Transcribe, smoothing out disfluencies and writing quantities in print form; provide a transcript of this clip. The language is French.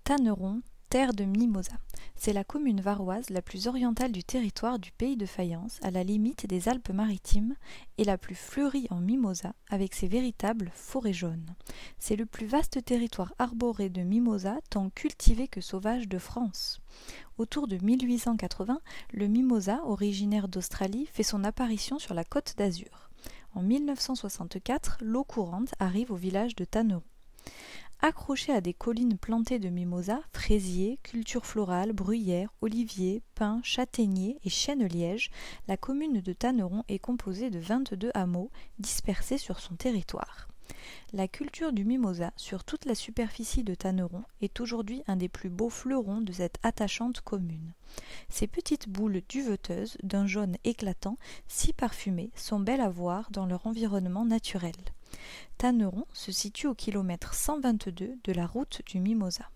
Tanneron, terre de mimosa. C'est la commune varoise la plus orientale du territoire du pays de Fayence, à la limite des Alpes-Maritimes, et la plus fleurie en mimosa, avec ses véritables forêts jaunes. C'est le plus vaste territoire arboré de mimosa, tant cultivé que sauvage de France. Autour de 1880, le mimosa, originaire d'Australie, fait son apparition sur la Côte d'Azur. En 1964, l'eau courante arrive au village de Tanneron. Accrochée à des collines plantées de mimosas, fraisiers, cultures florales, bruyères, oliviers, pins, châtaigniers et chênes-lièges, la commune de Tanneron est composée de 22 hameaux dispersés sur son territoire. La culture du mimosa sur toute la superficie de Tanneron est aujourd'hui un des plus beaux fleurons de cette attachante commune. Ces petites boules duveteuses, d'un jaune éclatant, si parfumées, sont belles à voir dans leur environnement naturel. Tanneron se situe au kilomètre 122 de la route du Mimosa.